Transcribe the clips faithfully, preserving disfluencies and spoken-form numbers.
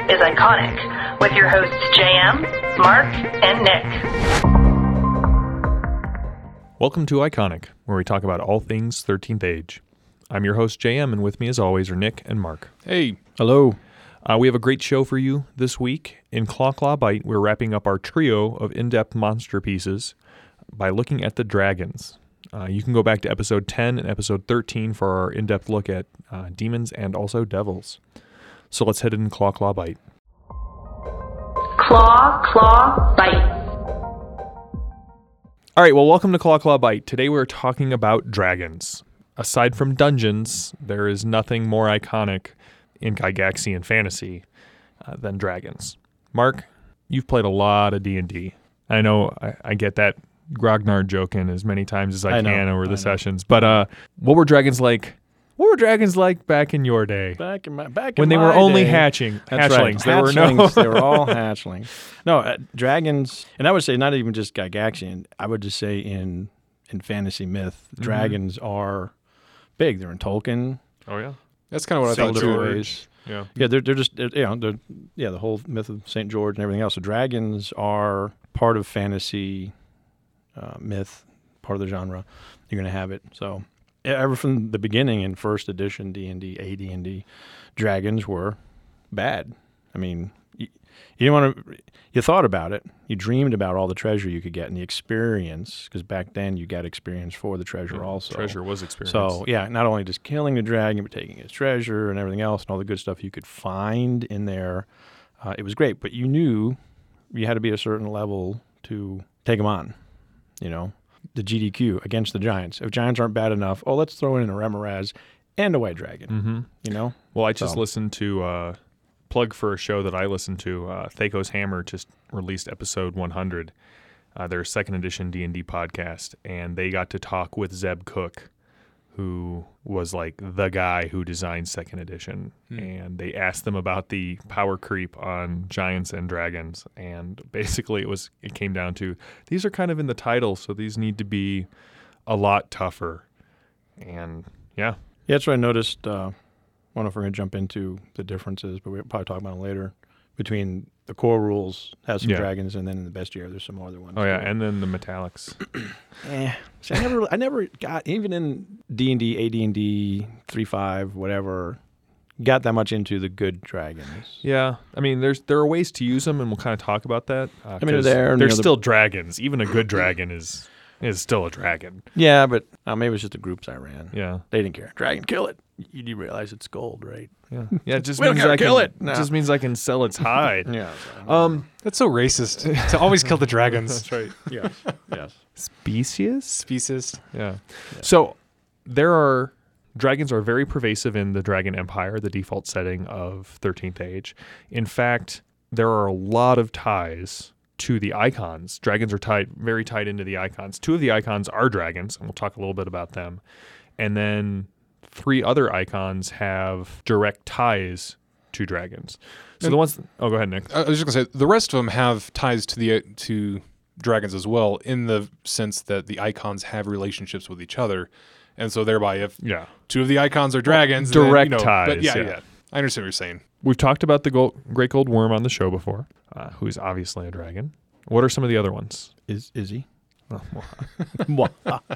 is Iconic, with your hosts J M, Mark, and Nick. Welcome to Iconic, where we talk about all things thirteenth Age. I'm your host J M, and with me as always are Nick and Mark. Hey. Hello. Uh, we have a great show for you this week. In Claw Claw Bite, we're wrapping up our trio of in-depth monster pieces by looking at the dragons. Uh, you can go back to episode ten and episode thirteen for our in-depth look at uh, demons and also devils. So let's head in Claw Claw Bite. Claw Claw Bite. All right, well, welcome to Claw Claw Bite. Today we're talking about dragons. Aside from dungeons, there is nothing more iconic in Gygaxian fantasy uh, than dragons. Mark, you've played a lot of D and D. I know I, I get that grognard joke in as many times as I, I can know, over the I sessions. Know. But uh, what were dragons like? What were dragons like back in your day? Back in my back when in they my were only day. hatching, That's hatchlings. Right. There hatchlings. were no. They were all hatchlings. No, uh, dragons, and I would say not even just Gygaxian. I would just say in in fantasy myth, mm-hmm. dragons are big. They're in Tolkien. Oh yeah, that's kind of what Saint I thought George. too. Yeah, yeah, they're they're just they're, you know they're yeah the whole myth of Saint George and everything else. So dragons are part of fantasy uh, myth, part of the genre. You're going to have it. So ever from the beginning in first edition D and D, A D and D, dragons were bad. I mean, you, you didn't want to. You thought about it. You dreamed about all the treasure you could get and the experience, because back then you got experience for the treasure yeah, also. Treasure was experience. So, yeah, not only just killing the dragon, but taking his treasure and everything else and all the good stuff you could find in there. Uh, it was great, but you knew you had to be at a certain level to take them on, you know, the G D Q against the giants. If giants aren't bad enough, oh, let's throw in a Remoraz and a white dragon, mm-hmm. you know? Well, I just so. listened to... Uh, plug for a show that I listen to. Uh, Thaco's Hammer just released episode one hundred, uh, their second edition D and D podcast, and they got to talk with Zeb Cook, who was like the guy who designed second edition, hmm. and they asked them about the power creep on giants and dragons, and basically it was it came down to these are kind of in the title, so these need to be a lot tougher, and yeah. Yeah, that's what I noticed. Uh, I don't know if we're going to jump into the differences, but we'll probably talk about it later. Between the core rules, has some yeah. dragons, and then in the bestiary, there's some other ones. Oh yeah, and then the metallics. eh, see, I never, I never got even in D and D, A D and D, three five, whatever, got that much into the good dragons. Yeah, I mean, there's there are ways to use them, and we'll kind of talk about that. Uh, I mean, they're there. They're you know, still the, dragons. Even a good dragon is is still a dragon. Yeah, but uh, maybe it's just the groups I ran. Yeah, they didn't care. Dragon, kill it. You do realize it's gold, right? Yeah, yeah. It just we means don't I kill can, it. No. It just means I can sell its hide. yeah. Um, that's so racist to always kill the dragons. That's right. Yes. Yes. Species. Species. Yeah. yeah. So there are dragons are very pervasive in the Dragon Empire, the default setting of thirteenth Age. In fact, there are a lot of ties to the icons. Dragons are tied very tied into the icons. Two of the icons are dragons, and we'll talk a little bit about them. And then three other icons have direct ties to dragons. So and the ones... Oh, go ahead, Nick. I was just going to say, the rest of them have ties to the to dragons as well, in the sense that the icons have relationships with each other. And so thereby, if yeah. two of the icons are dragons... Direct then, you know, ties. But yeah, yeah, yeah. I understand what you're saying. We've talked about the gold, Great Gold Worm on the show before, uh, who's obviously a dragon. What are some of the other ones? Is is he? Oh, well.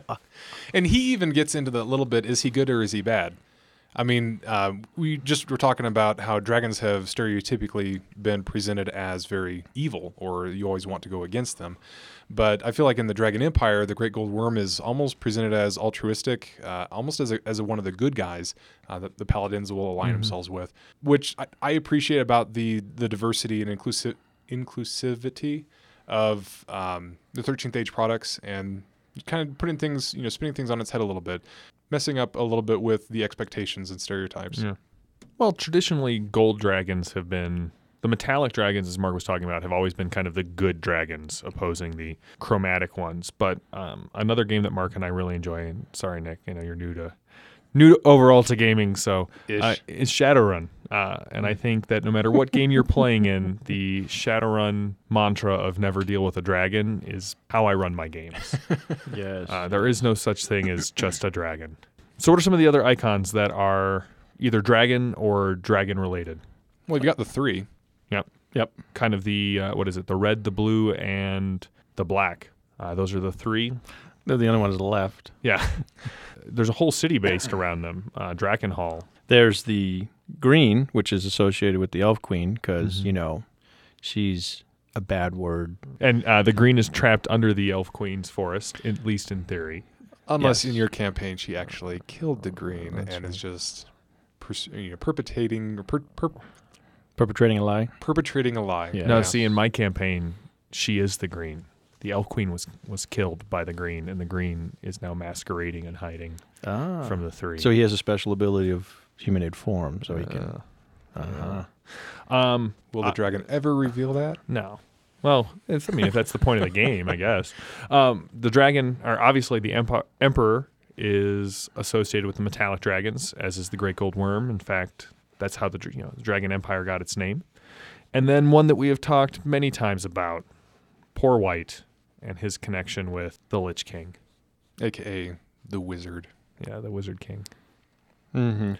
And he even gets into the little bit, is he good or is he bad? I mean, uh, we just were talking about how dragons have stereotypically been presented as very evil, or you always want to go against them. But I feel like in the Dragon Empire, the Great Gold Worm is almost presented as altruistic, uh, almost as a, as a, one of the good guys uh, that the paladins will align mm-hmm. themselves with, which I, I appreciate about the the diversity and inclusive inclusivity of um, the thirteenth Age products, and kind of putting things, you know, spinning things on its head a little bit, messing up a little bit with the expectations and stereotypes. Yeah. Well, traditionally, gold dragons have been, the metallic dragons, as Mark was talking about, have always been kind of the good dragons opposing the chromatic ones. But um, another game that Mark and I really enjoy, and sorry, Nick, I know you're new to new to, overall to gaming, so uh, is Shadowrun. Uh, and I think that no matter what game you're playing in, the Shadowrun mantra of never deal with a dragon is how I run my games. Yes. Uh, there is no such thing as just a dragon. So what are some of the other icons that are either dragon or dragon related? Well, you've got the three. Yep. Kind of the, uh, what is it, the red, the blue, and the black. Uh, those are the three. They're the only ones left. Yeah. There's a whole city based around them, uh, Drakenhall. There's the green, which is associated with the Elf Queen because, Mm-hmm. you know, she's a bad word. And uh, the green is trapped under the Elf Queen's forest, at least in theory. Unless Yes. in your campaign she actually killed the green That's and right. is just pers- you know, perpetrating or per- per- Perpetrating a lie. perpetrating a lie. Yeah. No, see, in my campaign, she is the green. The Elf Queen was, was killed by the green, and the green is now masquerading and hiding Ah. from the three. So he has a special ability of humanoid form, so he can. Uh, Uh-huh. um, Will the Uh, dragon ever reveal that? No. Well, it's, I mean, if that's the point of the game, I guess. Um, the dragon, or obviously the empo- emperor, is associated with the metallic dragons, as is the great gold worm. In fact, that's how the dr- you know the Dragon Empire got its name. And then one that we have talked many times about, Poor White, and his connection with the Lich King. A K A the wizard. Yeah, the Wizard King. Mm-hmm.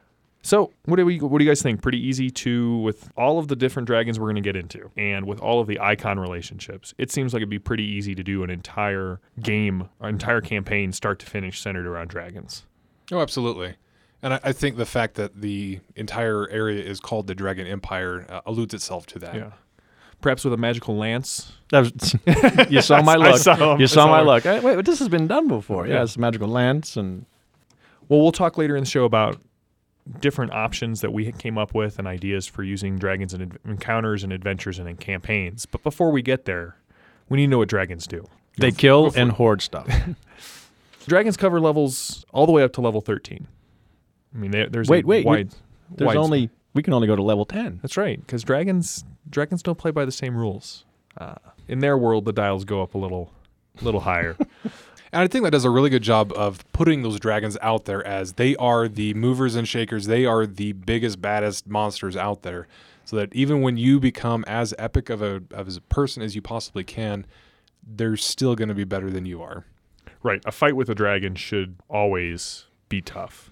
So, what do we? What do you guys think? Pretty easy to, with all of the different dragons we're going to get into, and with all of the icon relationships, it seems like it'd be pretty easy to do an entire game, an entire campaign, start to finish, centered around dragons. Oh, absolutely. And I, I think the fact that the entire area is called the Dragon Empire uh, alludes itself to that. Yeah. Perhaps with a magical lance. That was, you saw my I luck. saw him. you I saw saw my him. luck. Hey, wait, this has been done before. Yeah, Yeah. it's a magical lance and Well, we'll talk later in the show about different options that we came up with and ideas for using dragons in ad- encounters and adventures and in campaigns. But before we get there, we need to know what dragons do. they kill and hoard stuff. Dragons cover levels all the way up to level thirteen. I mean, there- there's Wait, a wait, wide. There's wide only we can only go to level ten. That's right, because dragons dragons don't play by the same rules. Uh, in their world, the dials go up a little, little higher. And I think that does a really good job of putting those dragons out there as they are the movers and shakers. They are the biggest, baddest monsters out there. So that even when you become as epic of a, of a person as you possibly can, they're still going to be better than you are. Right, a fight with a dragon should always be tough.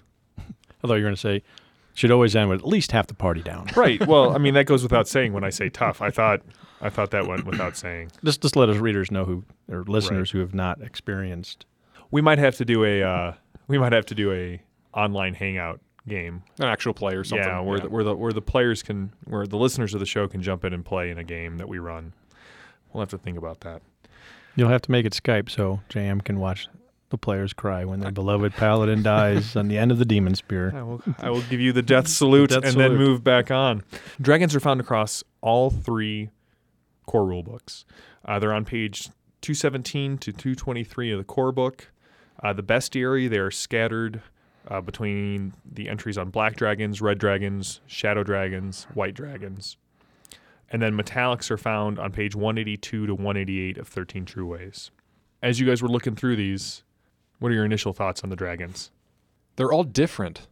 I thought you were going to say should always end with at least half the party down. Right. Well, I mean that goes without saying when I say tough. I thought I thought that went without saying. Just just let us readers know who or listeners who have not experienced. We might have to do a uh, we might have to do a online hangout game. An actual play or something. Yeah, where the, where the where the players can where the listeners of the show can jump in and play in a game that we run. We'll have to think about that. You'll have to make it Skype so J M can watch the players cry when their beloved paladin dies on the end of the demon spear. I will, I will give you the death salute Death and salute. then move back on. Dragons are found across all three core rule books. Uh, they're on page two seventeen to two twenty-three of the core book. Uh, the bestiary, they're scattered uh, between the entries on black dragons, red dragons, shadow dragons, white dragons. And then metallics are found on page one eighty-two to one eighty-eight of thirteen True Ways. As you guys were looking through these, what are your initial thoughts on the dragons? They're all different.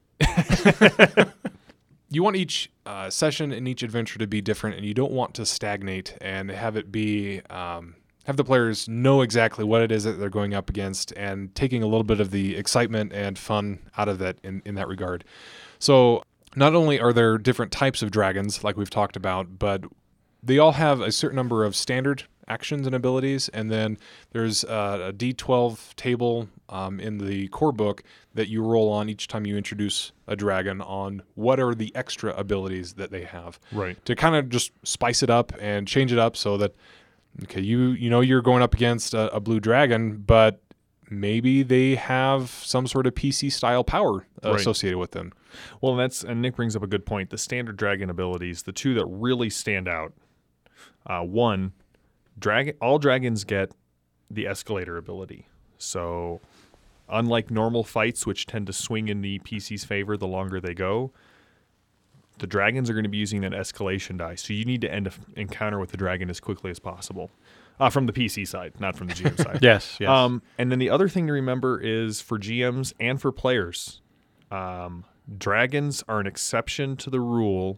You want each uh, session and each adventure to be different, and you don't want to stagnate and have it be um, have the players know exactly what it is that they're going up against, and taking a little bit of the excitement and fun out of that in, in that regard. So not only are there different types of dragons, like we've talked about, but they all have a certain number of standard actions and abilities, and then there's uh, a D twelve table um, in the core book that you roll on each time you introduce a dragon on what are the extra abilities that they have. Right. To kind of just spice it up and change it up so that, okay, you you know you're going up against a, a blue dragon, but maybe they have some sort of P C style power uh, Right. associated with them. Well, that's and Nick brings up a good point. The standard dragon abilities, the two that really stand out. Uh, one, dragon. All dragons get the escalator ability. So, unlike normal fights, which tend to swing in the P C's favor the longer they go, the dragons are going to be using that escalation die. So you need to end an encounter with the dragon as quickly as possible. Uh, from the P C side, not from the G M side. Yes, yes. Um, and then the other thing to remember is for G Ms and for players, um, dragons are an exception to the rule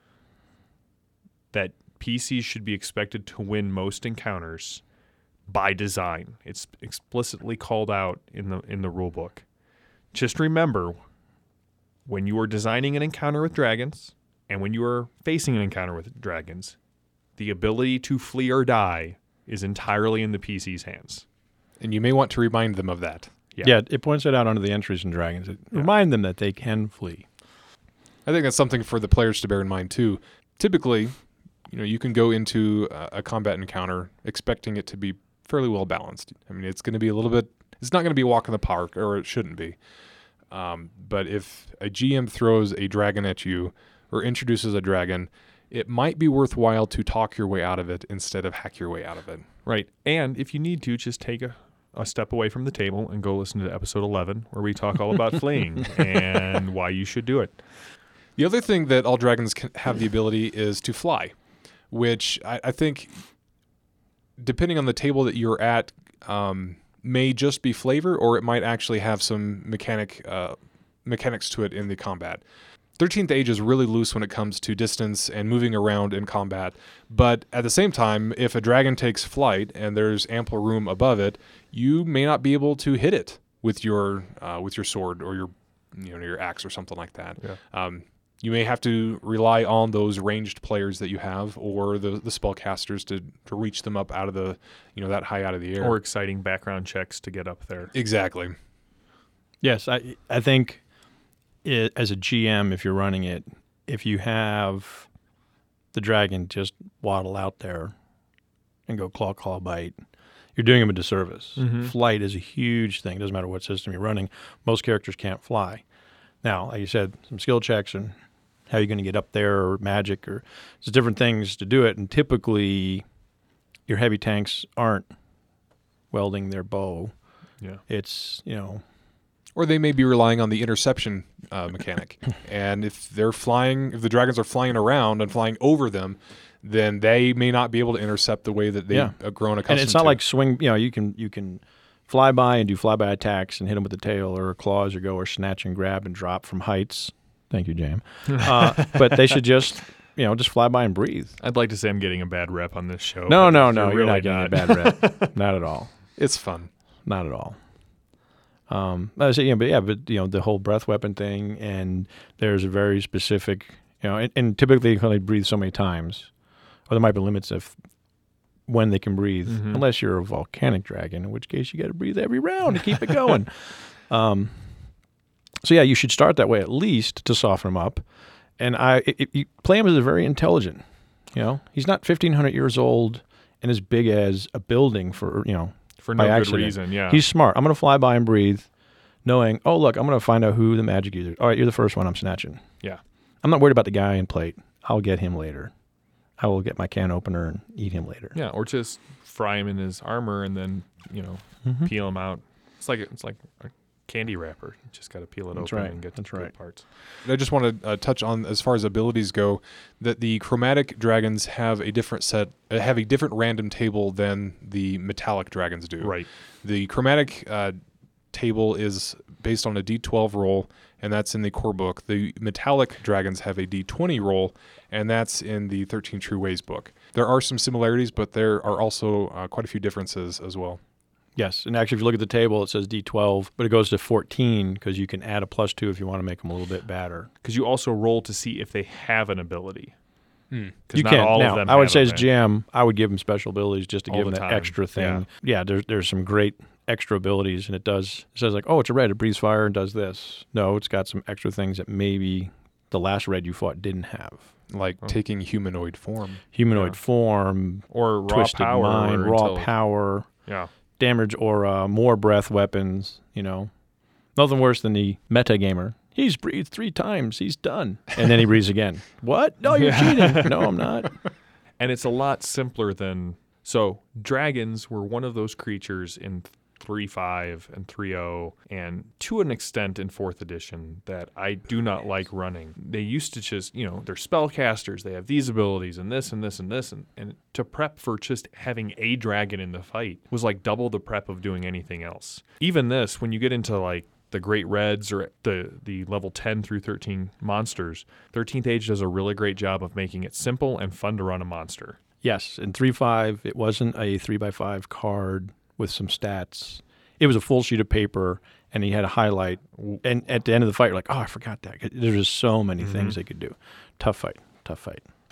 that P Cs should be expected to win most encounters by design. It's explicitly called out in the in the rule book. Just remember, when you are designing an encounter with dragons and when you are facing an encounter with dragons, the ability to flee or die is entirely in the P C's hands. And you may want to remind them of that. Yeah. Yeah, it points it out under the entries in Dragons. It Yeah. Remind them that they can flee. I think that's something for the players to bear in mind too. Typically, you know, you can go into a, a combat encounter expecting it to be fairly well balanced. I mean, it's going to be a little bit. It's not going to be a walk in the park, or it shouldn't be. Um, but if a G M throws a dragon at you or introduces a dragon, it might be worthwhile to talk your way out of it instead of hack your way out of it. Right. And if you need to, just take a, a step away from the table and go listen to episode eleven, where we talk all about fleeing and why you should do it. The other thing that all dragons can have the ability is to fly, which I, I think, depending on the table that you're at, um, may just be flavor, or it might actually have some mechanic uh, mechanics to it in the combat. thirteenth Age is really loose when it comes to distance and moving around in combat, but at the same time, if a dragon takes flight and there's ample room above it, you may not be able to hit it with your uh, with your sword or your you know your axe or something like that. Yeah. Um, you may have to rely on those ranged players that you have, or the the spellcasters to to reach them up out of the you know that high out of the air. Or exciting background checks to get up there. Exactly. Yes, I I think it, as a G M, if you're running it, if you have the dragon just waddle out there and go claw, claw, bite, you're doing him a disservice. Mhm. Flight is a huge thing. It doesn't matter what system you're running. Most characters can't fly. Now, like you said, some skill checks and how you're going to get up there, or magic, or there's different things to do it. And typically, your heavy tanks aren't welding their bow. Yeah. It's, you know, Or they may be relying on the interception uh, mechanic. And if they're flying, if the dragons are flying around and flying over them, then they may not be able to intercept the way that they've Yeah. uh, grown accustomed to. and it's not like swing. You know, you can you can fly by and do flyby attacks and hit them with the tail or claws, or go or snatch and grab and drop from heights. Thank you, Jam. Uh, but they should just, you know, just fly by and breathe. I'd like to say I'm getting a bad rep on this show. No, but no, you're no. You're really not getting a bad rep. Not at all. It's fun. Not at all. Um, I say, yeah, but yeah, but you know, the whole breath weapon thing, and there's a very specific, you know, and, and typically they can only breathe so many times, or there might be limits of when they can breathe, Mhm. unless you're a volcanic dragon, in which case you got to breathe every round to keep it going. um, so yeah, you should start that way at least to soften him up, and I it, it, you play him as a very intelligent. You know, he's not fifteen hundred years old and as big as a building for you know. For no by good accident. reason, yeah. He's smart. I'm going to fly by and breathe, knowing, oh, look, I'm going to find out who the magic user is. All right, you're the first one I'm snatching. Yeah. I'm not worried about the guy in plate. I'll get him later. I will get my can opener and eat him later. Yeah, or just fry him in his armor and then, you know, Mhm. peel him out. It's like it's like a candy wrapper. You just got to peel it That's open right. and get That's the good right. parts. I just want to uh, touch on, as far as abilities go, that the chromatic dragons have a different set, uh, have a different random table than the metallic dragons do. Right. The chromatic uh, table is based on a D twelve roll, and that's in the core book. The metallic dragons have a D twenty roll, and that's in the thirteen True Ways book. There are some similarities, but there are also uh, quite a few differences as well. Yes, and actually, if you look at the table, it says D twelve, but it goes to fourteen because you can add a plus two if you want to make them a little bit badder. Because you also roll to see if they have an ability. Hmm. Because You not can. all now, of them I would have say them. as G M, I would give them special abilities just to All give them the that time. extra thing. Yeah, there's there's some great extra abilities, and it does. It says like, oh, it's a red, it breathes fire and does this. No, it's got some extra things that maybe the last red you fought didn't have. Like Oh. taking humanoid form. Humanoid Yeah. form, Or raw twisted power. mind, or raw until- power, Yeah. damage aura, more breath weapons. You know, nothing worse than the meta gamer. He's breathed three times. He's done, and then he breathes again. What? No, you're cheating. No, I'm not. And it's a lot simpler than... So, dragons were one of those creatures in three point five and three point oh, and to an extent in fourth edition, that I do not like running. They used to just, you know, they're spellcasters, they have these abilities, and this, and this, and this, and, and to prep for just having a dragon in the fight was like double the prep of doing anything else. Even this, when you get into like the Great Reds or the the level ten through thirteen monsters, thirteenth Age does a really great job of making it simple and fun to run a monster. Yes, in three point five, it wasn't a three by five card with some stats. It was a full sheet of paper, and he had a highlight. And at the end of the fight, you're like, oh, I forgot that. There's just so many Mhm. things they could do. Tough fight, tough fight.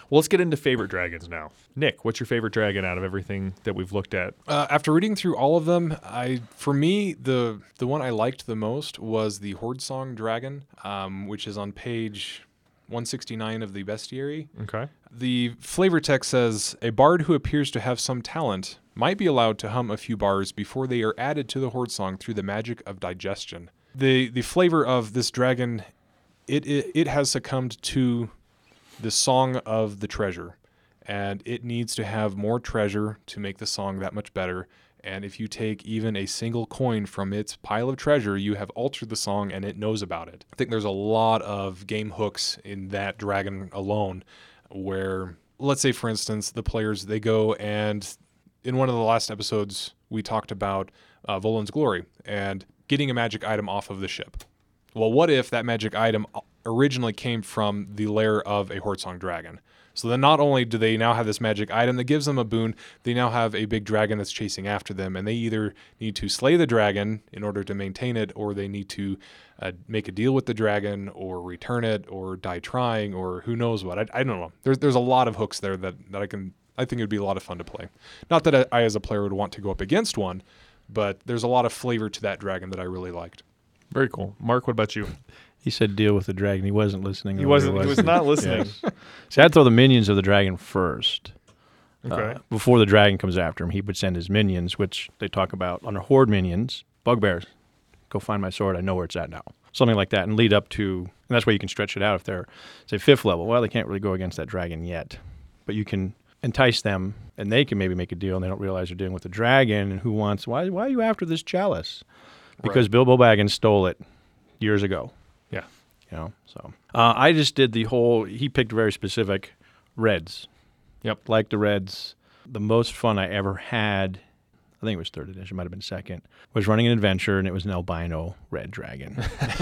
Well, let's get into favorite dragons now. Nick, what's your favorite dragon out of everything that we've looked at? Uh, after reading through all of them, I for me the the one I liked the most was the Horde Song Dragon, um, which is on page one sixty-nine of the Bestiary. Okay. The flavor text says, a bard who appears to have some talent might be allowed to hum a few bars before they are added to the Horde Song through the magic of digestion. The the flavor of this dragon, it it, it has succumbed to the song of the treasure, and it needs to have more treasure to make the song that much better. And if you take even a single coin from its pile of treasure, you have altered the song and it knows about it. I think there's a lot of game hooks in that dragon alone where, let's say, for instance, the players, they go and in one of the last episodes, we talked about uh, Volan's Glory and getting a magic item off of the ship. Well, what if that magic item originally came from the lair of a Horde Song dragon? So then not only do they now have this magic item that gives them a boon, they now have a big dragon that's chasing after them, and they either need to slay the dragon in order to maintain it, or they need to uh, make a deal with the dragon, or return it, or die trying, or who knows what. I, I don't know. There's there's a lot of hooks there that, that I can I think it would be a lot of fun to play. Not that I, I as a player would want to go up against one, but there's a lot of flavor to that dragon that I really liked. Very cool. Mark, what about you? He said deal with the dragon. He wasn't listening. He wasn't. He was not listening. Yes. See, I'd throw the minions of the dragon first. Okay. Uh, before the dragon comes after him, he would send his minions, which they talk about under Horde minions, bugbears. Go find my sword. I know where it's at now. Something like that, and lead up to, and that's why you can stretch it out if they're, say, fifth level. Well, they can't really go against that dragon yet, but you can entice them, and they can maybe make a deal, and they don't realize they're dealing with the dragon, and who wants, why, why are you after this chalice? Because Right. Bilbo Baggins stole it years ago. Yeah. You know, so uh, I just did the whole. He picked very specific reds. Yep. Like the reds. The most fun I ever had, I think it was third edition, might have been second, was running an adventure, and it was an albino red dragon.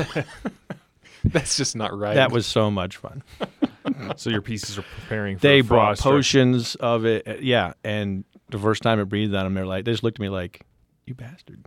That's just not right. That was so much fun. So your pieces are preparing for They a brought frost or- potions of it, uh, yeah. And the first time it breathed on them, they're like, they just looked at me like, "You bastard."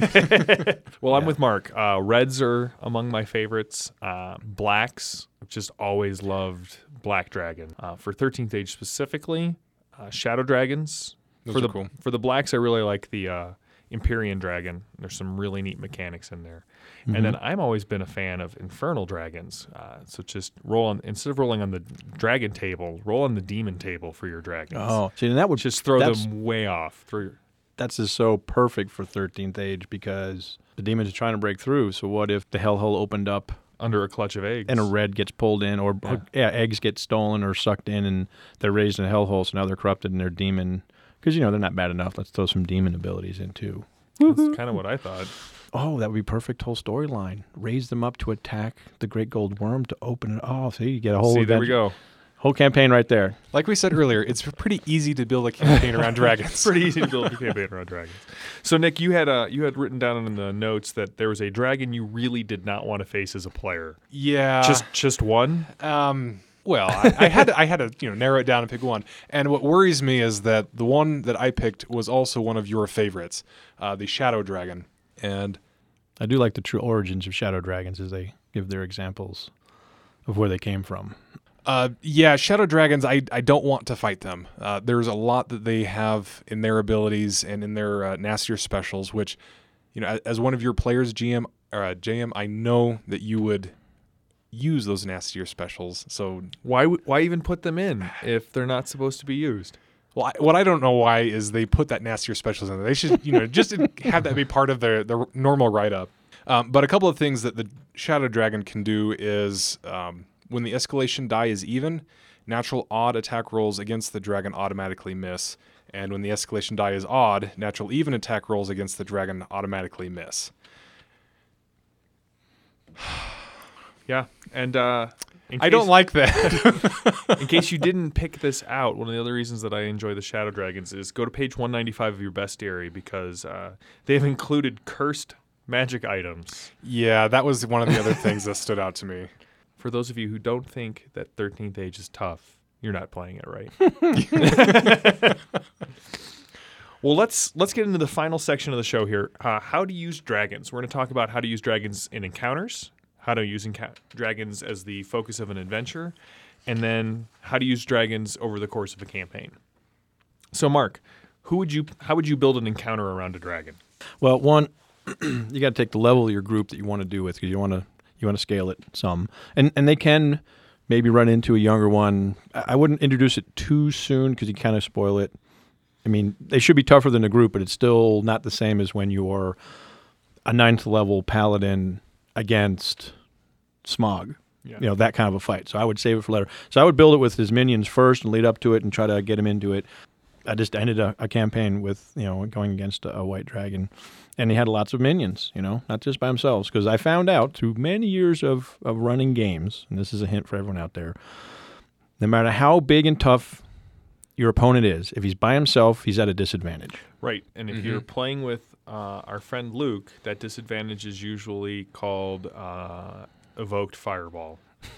Well, I'm Yeah. with Mark. Uh, reds are among my favorites. Uh, blacks, I've just always loved Black Dragon. Uh, for thirteenth Age specifically, uh, Shadow Dragons. Those for are the cool. for the blacks, I really like the uh, Empyrean Dragon. There's some really neat mechanics in there. Mm-hmm. And then I've always been a fan of Infernal Dragons. Uh, so just roll on instead of rolling on the dragon table, roll on the demon table for your dragons. Oh, see, and that would Just throw that's- them way off. Throw your, That's just so perfect for thirteenth Age because the demons are trying to break through. So what if the hellhole opened up under a clutch of eggs. and a red gets pulled in, or Yeah. yeah. eggs get stolen or sucked in, and they're raised in a hellhole, so now they're corrupted and they're demon. Because, you know, they're not bad enough. Let's throw some demon abilities in, too. That's kind of what I thought. Oh, that would be perfect whole storyline. Raise them up to attack the Great Gold Worm to open it. Oh, see, you get a whole See, there we adventure- go. Whole campaign right there. Like we said earlier, it's pretty easy to build a campaign around dragons. It's pretty easy to build a campaign around dragons. So, Nick, you had uh, you had written down in the notes that there was a dragon you really did not want to face as a player. Yeah. Just just one? Um, well, I, I had to, I had to you know narrow it down and pick one. And what worries me is that the one that I picked was also one of your favorites, uh, the Shadow Dragon. And I do like the true origins of Shadow Dragons as they give their examples of where they came from. uh, yeah, Shadow Dragons, I, I don't want to fight them. Uh, there's a lot that they have in their abilities and in their uh, nastier specials, which, you know, as, as one of your players, G M or uh, J M, I know that you would use those nastier specials. So Why w- why even put them in if they're not supposed to be used? Well, I, what I don't know why is they put that nastier specials in there. They should, you know, just have that be part of their, their normal write-up. Um, but a couple of things that the Shadow Dragon can do is um, when the escalation die is even, natural odd attack rolls against the dragon automatically miss. And when the escalation die is odd, natural even attack rolls against the dragon automatically miss. Yeah, and uh, in I don't case- like that. In case you didn't pick this out, one of the other reasons that I enjoy the Shadow Dragons is go to page one ninety-five of your bestiary because uh, they've included cursed magic items. Yeah, that was one of the other things that stood out to me. For those of you who don't think that thirteenth Age is tough, you're not playing it right. Well, let's let's get into the final section of the show here. Uh, how to use dragons. We're going to talk about how to use dragons in encounters, how to use enca- dragons as the focus of an adventure, and then how to use dragons over the course of a campaign. So, Mark, who would you? How would you build an encounter around a dragon? Well, one, you got to take the level of your group that you want to do with, because you want to you want to scale it some, and and they can maybe run into a younger one. I I wouldn't introduce it too soon because you kind of spoil it. I mean, they should be tougher than the group, but it's still not the same as when you're a ninth level paladin against Smog. Yeah. You know, that kind of a fight. So I would save it for later. So I would build it with his minions first and lead up to it and try to get him into it. I just ended a, a campaign with, you know, going against a, a white dragon. And he had lots of minions, you know, not just by themselves. Because I found out through many years of, of running games, and this is a hint for everyone out there, no matter how big and tough your opponent is, if he's by himself, he's at a disadvantage. Right, and if Mm-hmm. you're playing with uh, our friend Luke, that disadvantage is usually called uh, evoked fireball,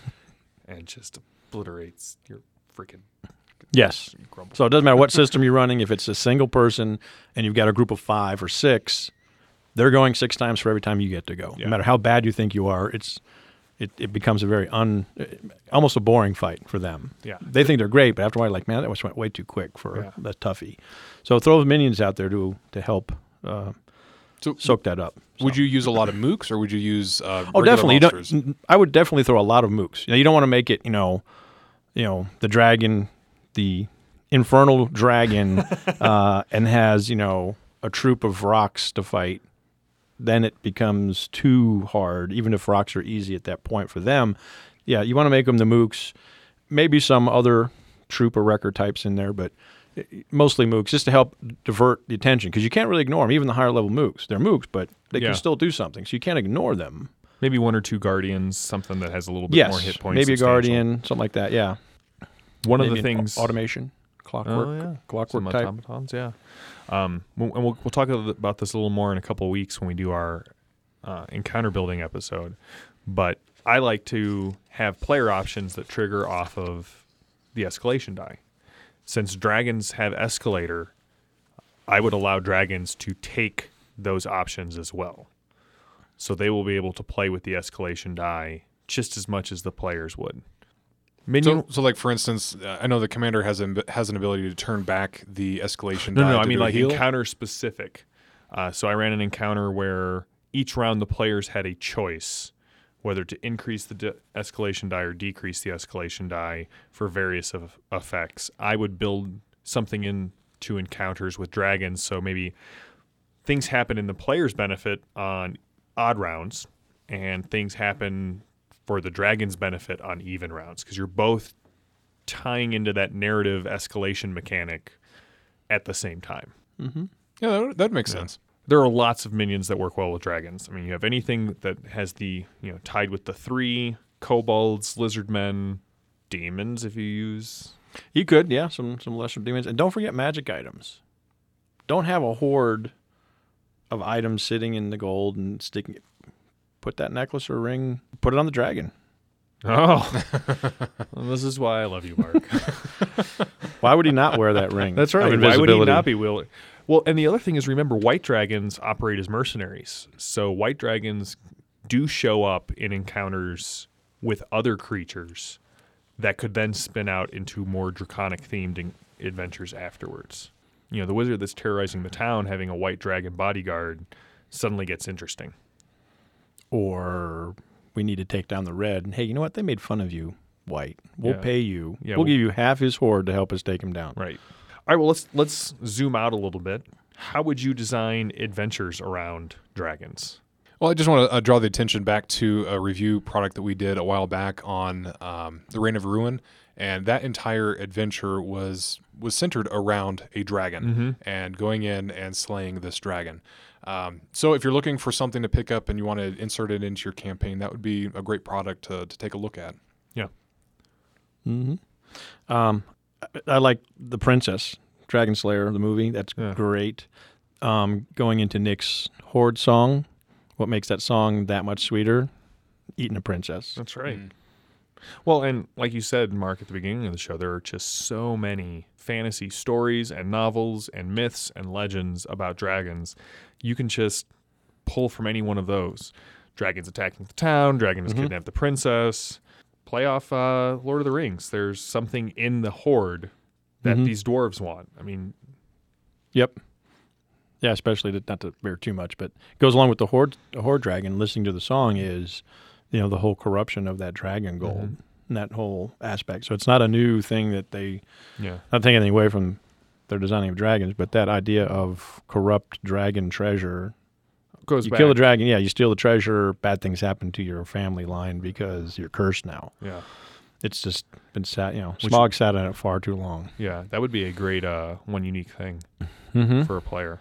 and just obliterates your freaking Yes. grumble. So it doesn't matter what system you're running. If it's a single person and you've got a group of five or six, they're going six times for every time you get to go. Yeah. No matter how bad you think you are, it's it, it becomes a very un, almost a boring fight for them. Yeah. They think they're great, but after a while, like, man, that was went way too quick for Yeah. the toughie. So throw the minions out there to to help uh, So soak that up. would you use a lot of mooks, or would you use uh, Oh, regular definitely. You monsters? don't, I would definitely throw a lot of mooks. You know, you don't want to make it, you know, you know, the dragon, the infernal dragon, uh, and has, you know, a troop of rocks to fight. Then it becomes too hard, even if rocks are easy at that point for them. Yeah, you want to make them the mooks, maybe some other troop or wrecker types in there, but mostly mooks, just to help divert the attention, because you can't really ignore them, even the higher level mooks. They're mooks, but they Yeah. can still do something, so you can't ignore them. Maybe one or two guardians, something that has a little bit Yes, more hit points. maybe a substantial. guardian, something like that, yeah. One Maybe of the an things. au- automation, clockwork, Oh, yeah. clockwork Some type. automatons, yeah. Um, we'll- and we'll, we'll talk a little- about this a little more in a couple of weeks when we do our uh, encounter building episode. But I like to have player options that trigger off of the escalation die. Since dragons have escalator, I would allow dragons to take those options as well. So they will be able to play with the escalation die just as much as the players would. Minion, So, so like for instance, uh, I know the commander has an, has an ability to turn back the escalation. No, die no, I to mean do a like heal. encounter specific. Uh, so I ran an encounter where each round the players had a choice whether to increase the de- escalation die or decrease the escalation die for various of effects. I would build something into encounters with dragons, so maybe things happen in the player's benefit on odd rounds, and things happen for the dragon's benefit on even rounds, because you're both tying into that narrative escalation mechanic at the same time. Yeah, that, that makes sense. There are lots of minions that work well with dragons. I mean, you have anything that has the, you know, tied with the three, kobolds, lizard men, demons if you use. You could, yeah, some some lesser demons. And don't forget magic items. Don't have a horde of items sitting in the gold and sticking it. Put that necklace or ring, put it on the dragon. Oh, well, this is why I love you, Mark. Why would he not wear that ring? That's of right. Why would he invisibility? not be willing? Well, and the other thing is, remember, white dragons operate as mercenaries. So white dragons do show up in encounters with other creatures that could then spin out into more draconic-themed in- adventures afterwards. You know, the wizard that's terrorizing the town having a white dragon bodyguard suddenly gets interesting. Or we need to take down the red. And hey, you know what? They made fun of you, white. We'll Yeah. pay you. Yeah, we'll we'll- give you half his horde to help us take him down. Right. All right, well, let's let's zoom out a little bit. How would you design adventures around dragons? Well, I just want to uh, draw the attention back to a review product that we did a while back on um, the Reign of Ruin, and that entire adventure was was centered around a dragon and going in and slaying this dragon. Um, so, if you're looking for something to pick up and you want to insert it into your campaign, that would be a great product to, to take a look at. Yeah. Um, I, I like the Princess, Dragon Slayer, the movie. That's Yeah. great. Um, going into Nick's Horde song, what makes that song that much sweeter? Eating a princess. That's right. Well, and like you said, Mark, at the beginning of the show, there are just so many fantasy stories and novels and myths and legends about dragons. You can just pull from any one of those. Dragons attacking the town, dragons kidnap the princess. play off uh, Lord of the Rings. There's something in the horde that Mhm. these dwarves want. I mean, Yep. Yeah, especially to, not to bear too much, but it goes along with the horde, the horde dragon. Listening to the song is, you know, the whole corruption of that dragon gold Mhm. and that whole aspect. So it's not a new thing that they, yeah, not taking anything away from their designing of dragons, but that idea of corrupt dragon treasure. goes You back. kill the dragon, yeah, you steal the treasure, bad things happen to your family line because you're cursed now. Yeah, It's just been sat, you know, Which- smog sat on it far too long. yeah, that would be a great uh, one unique thing Mm-hmm. for a player.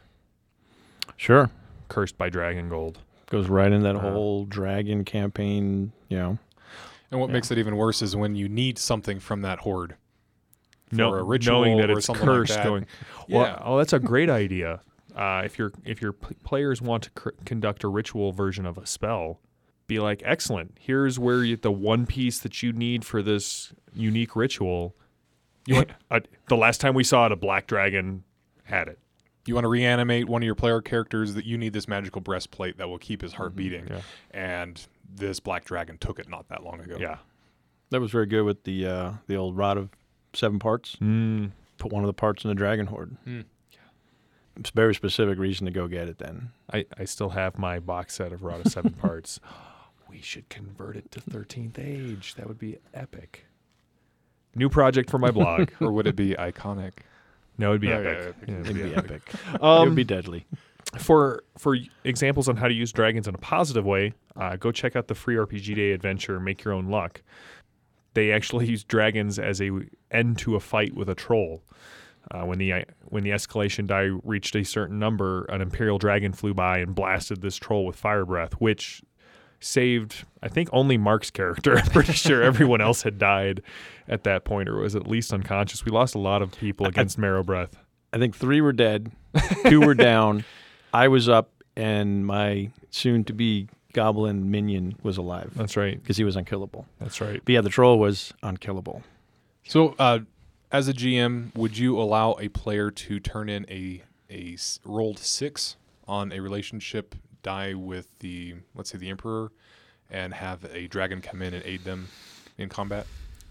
Sure. Cursed by dragon gold. Goes right in that Uh-huh. whole dragon campaign, you know. And what Yeah. makes it even worse is when you need something from that horde. For No, a ritual knowing that or it's something like cursed. that. Going, well, Yeah. oh, that's a great idea. Uh, if your if your p- players want to c- conduct a ritual version of a spell, be like, excellent. Here's where you, the one piece that you need for this unique ritual. You want, uh, the last time we saw it, a black dragon had it. You want to reanimate one of your player characters, that you need this magical breastplate that will keep his heart beating. Yeah, And this black dragon took it not that long ago. yeah. That was very good with the uh, the old Rod of Seven Parts. Mm. Put one of the parts in the dragon horde. Hmm. It's a very specific reason to go get it then. I, I still have my box set of Rod of Seven Parts. We should convert it to thirteenth Age. That would be epic. New project for my blog. Or would it be iconic? No, it'd be Oh, epic. yeah, Yeah, It'd be epic. it Um, would be deadly. For for examples on how to use dragons in a positive way, uh, go check out the free R P G Day adventure, Make Your Own Luck. They actually use dragons as a end to a fight with a troll. Uh, when the uh, when the escalation die reached a certain number, an Imperial dragon flew by and blasted this troll with fire breath, which saved, I think, only Mark's character. I'm pretty sure everyone else had died at that point, or was at least unconscious. We lost a lot of people against Marrow Breath. I think three were dead, two were down. I was up, and my soon-to-be goblin minion was alive That's right. because he was unkillable. That's right. But yeah, the troll was unkillable. So, uh, as a G M, would you allow a player to turn in a a s- rolled six on a relationship die with the, let's say, the Emperor, and have a dragon come in and aid them in combat?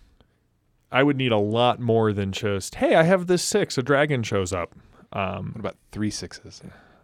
I would need a lot more than just, hey, I have this six, a dragon shows up. Um, What about three sixes?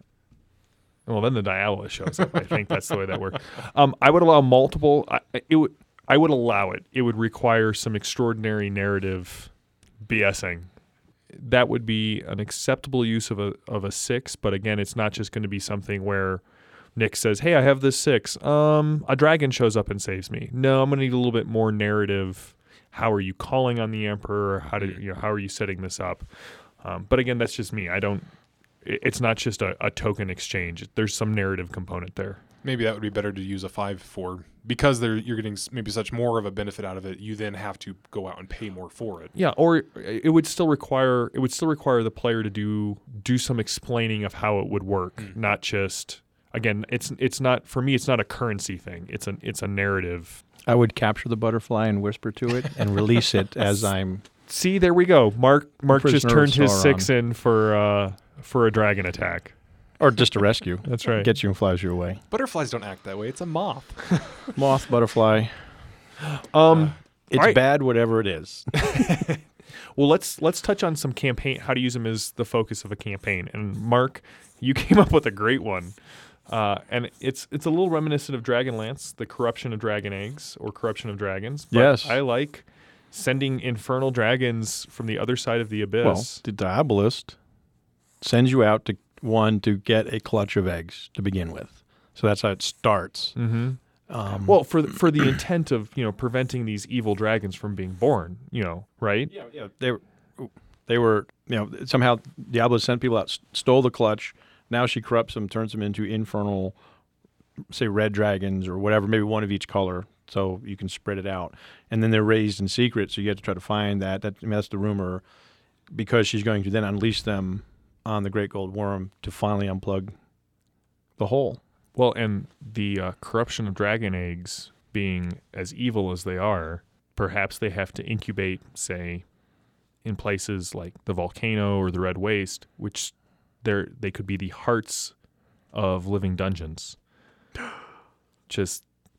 well, then the Diabolus shows up. I think that's the way that works. Um, I would allow multiple. I, it would. I would allow it. It would require some extraordinary narrative BSing. That would be an acceptable use of a of a six, but again, it's not just going to be something where Nick says, "Hey, I have this six. Um, a dragon shows up and saves me." No, I'm going to need a little bit more narrative. How are you calling on the Emperor? How did you know? How are you setting this up? Um, but again, that's just me. I don't. it- It's not just a, a token exchange. There's some narrative component there. Maybe that would be better to use a five for, because there you're getting s- maybe such more of a benefit out of it. You then have to go out and pay more for it. Yeah, or it would still require it would still require the player to do do some explaining of how it would work, not just again. It's it's not for me. It's not a currency thing. It's an it's a narrative. I would capture the butterfly and whisper to it and release it as I'm. See, there we go. Mark Mark just Prisoner of turned his Sauron. six in for uh, for a dragon attack. Or just a rescue. That's right. Gets you and flies you away. Butterflies don't act that way. It's a moth. Moth, butterfly. Um, It's All right. bad, whatever it is. well, let's let's touch on some campaign. How to use them as the focus of a campaign. And Mark, you came up with a great one. Uh, and it's it's a little reminiscent of Dragonlance, the corruption of dragon eggs or corruption of dragons. But Yes. I like sending infernal dragons from the other side of the abyss. Well, the Diabolist sends you out to one to get a clutch of eggs to begin with. So that's how it starts. hmm Um, well, for the, for the intent of you know preventing these evil dragons from being born, you know, right? yeah, yeah, they were, they were, you know, somehow Diablo sent people out, s- stole the clutch. Now she corrupts them, turns them into infernal, say red dragons or whatever, maybe one of each color, so you can spread it out. And then they're raised in secret, so you have to try to find that. That I mean, that's the rumor, because she's going to then unleash them on the Great Gold Worm to finally unplug the hole. Well, and the uh, corruption of dragon eggs being as evil as they are, perhaps they have to incubate, say, in places like the volcano or the Red Waste, which they're, they could be the hearts of living dungeons. Just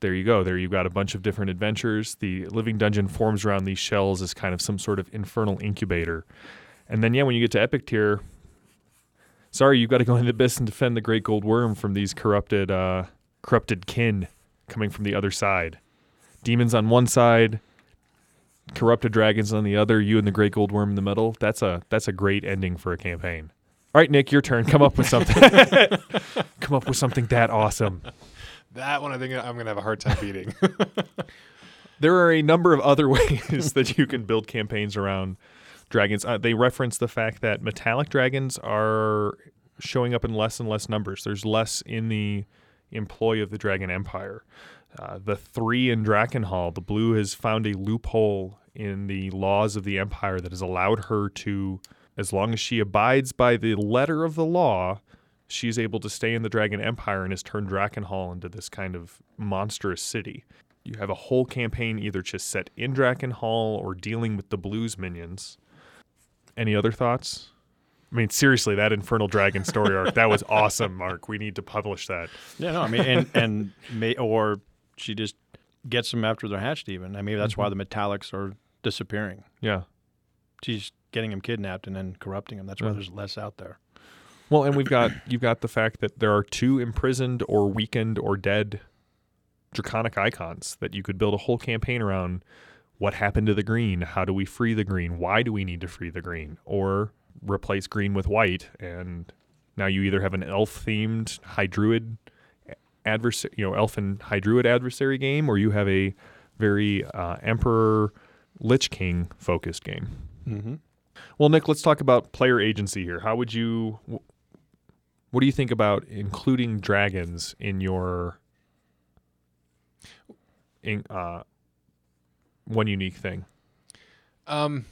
there you go. There you've got a bunch of different adventures. The living dungeon forms around these shells as kind of some sort of infernal incubator. And then, yeah, when you get to epic tier, sorry, you've got to go into the abyss and defend the Great Gold Worm from these corrupted, uh, corrupted kin coming from the other side. Demons on one side, corrupted dragons on the other, you and the Great Gold Worm in the middle. That's a that's a great ending for a campaign. All right, Nick, your turn. Come up with something. Come up with something that awesome. That one I think I'm going to have a hard time beating. There are a number of other ways that you can build campaigns around dragons. Uh, they reference the fact that metallic dragons are showing up in less and less numbers. There's less in the employ of the Dragon Empire. Uh, the three in Drakenhall, the blue has found a loophole in the laws of the Empire that has allowed her to, as long as she abides by the letter of the law, she's able to stay in the Dragon Empire and has turned Drakenhall into this kind of monstrous city. You have a whole campaign either just set in Drakenhall or dealing with the blues minions. Any other thoughts? I mean, seriously, that Infernal Dragon story arc, that was awesome, Mark. We need to publish that. Yeah, no, I mean, and, and may, or she just gets them after they're hatched even. I mean, that's mm-hmm. why the metallics are disappearing. Yeah. She's getting them kidnapped and then corrupting them. That's why yeah. there's less out there. Well, and we've got, you've got the fact that there are two imprisoned or weakened or dead draconic icons that you could build a whole campaign around. What happened to the green? How do we free the green? Why do we need to free the green? Or replace green with white, and now you either have an elf-themed High Druid adversary, you know, elf and High Druid adversary game, or you have a very uh, Emperor Lich King focused game. Mm-hmm. Well, Nick, let's talk about player agency here. How would you? What do you think about including dragons in your in uh, one unique thing? Um.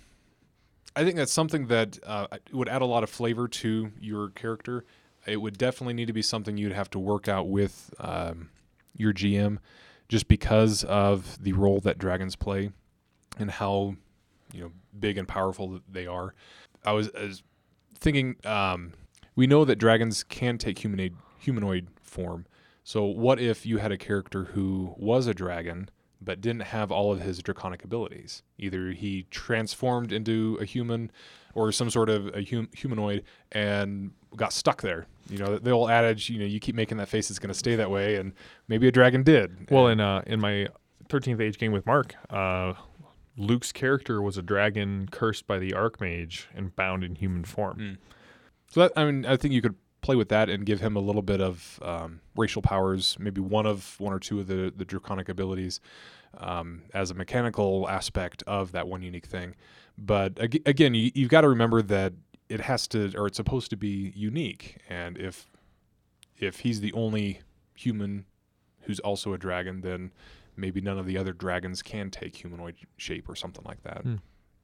I think that's something that uh, would add a lot of flavor to your character. It would definitely need to be something you'd have to work out with um, your G M, just because of the role that dragons play and how, you know, big and powerful they are. I was, I was thinking, um, we know that dragons can take humanoid humanoid form. So what if you had a character who was a dragon but didn't have all of his draconic abilities? Either he transformed into a human or some sort of a hum- humanoid and got stuck there. You know, the old adage, you know, you keep making that face, it's going to stay that way, and maybe a dragon did. Well, in uh, in my thirteenth Age game with Mark, uh, Luke's character was a dragon cursed by the Archmage and bound in human form. Mm. So, that, I mean, I think you could play with that and give him a little bit of um, racial powers, maybe one of one or two of the, the draconic abilities um, as a mechanical aspect of that one unique thing. But ag- again, you, you've got to remember that it has to, or it's supposed to be unique. And if if he's the only human who's also a dragon, then maybe none of the other dragons can take humanoid shape or something like that. Hmm.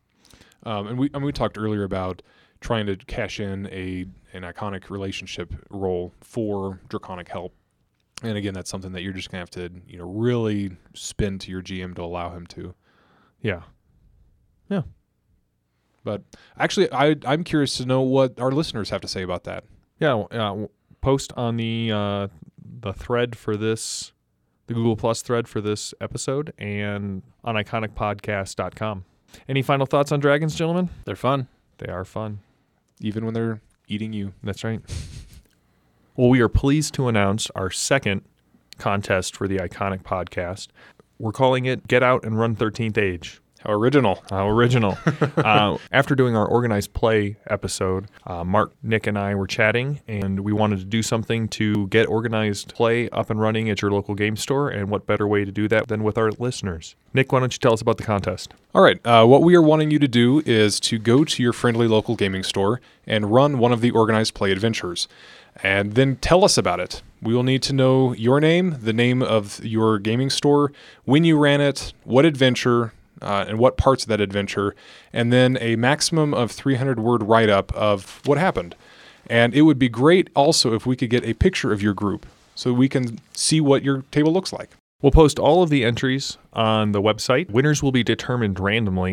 Um, and we and we talked earlier about trying to cash in a an iconic relationship role for draconic help. And again, that's something that you're just going to have to, you know, really spin to your G M to allow him to. Yeah. Yeah. But actually, I, I'm curious to know what our listeners have to say about that. Yeah. Uh, post on the uh, the thread for this, the Google Plus thread for this episode, and on iconic podcast dot com. Any final thoughts on dragons, gentlemen? They're fun. They are fun. Even when they're eating you. That's right. Well, we are pleased to announce our second contest for the Iconic Podcast. We're calling it Get Out and Run thirteenth Age. How original. How original. uh, after doing our organized play episode, uh, Mark, Nick, and I were chatting, and we wanted to do something to get organized play up and running at your local game store, and what better way to do that than with our listeners. Nick, why don't you tell us about the contest? All right. Uh, what we are wanting you to do is to go to your friendly local gaming store and run one of the organized play adventures, and then tell us about it. We will need to know your name, the name of your gaming store, when you ran it, what adventure, Uh, and what parts of that adventure, and then a maximum of three hundred word write-up of what happened. And it would be great also if we could get a picture of your group so we can see what your table looks like. We'll post all of the entries on the website. Winners will be determined randomly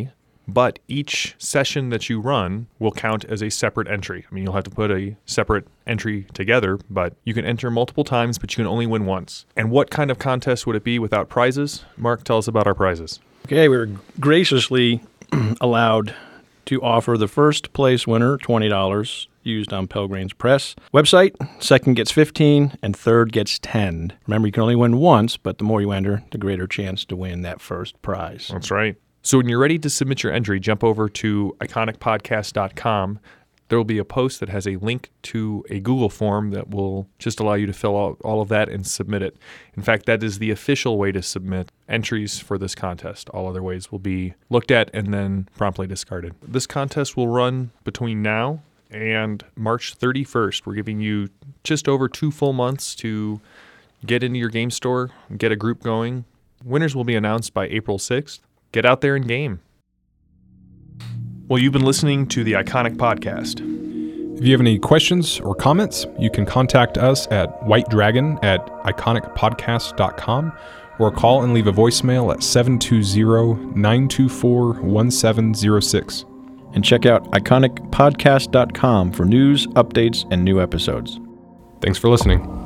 but each session that you run will count as a separate entry. I mean, you'll have to put a separate entry together, but you can enter multiple times, but you can only win once. And what kind of contest would it be without prizes? Mark, tell us about our prizes. Okay, we were graciously allowed to offer the first place winner twenty dollars used on Pelgrane's Press website. Second gets fifteen dollars, and third gets ten dollars. Remember, you can only win once, but the more you enter, the greater chance to win that first prize. That's right. So when you're ready to submit your entry, jump over to iconic podcast dot com. There will be a post that has a link to a Google form that will just allow you to fill out all of that and submit it. In fact, that is the official way to submit entries for this contest. All other ways will be looked at and then promptly discarded. This contest will run between now and March thirty-first. We're giving you just over two full months to get into your game store, get a group going. Winners will be announced by April sixth. Get out there and game. Well, you've been listening to the Iconic Podcast. If you have any questions or comments, you can contact us at white dragon at iconic podcast dot com or call and leave a voicemail at seven two zero, nine two four, one seven zero six. And check out iconic podcast dot com for news, updates, and new episodes. Thanks for listening.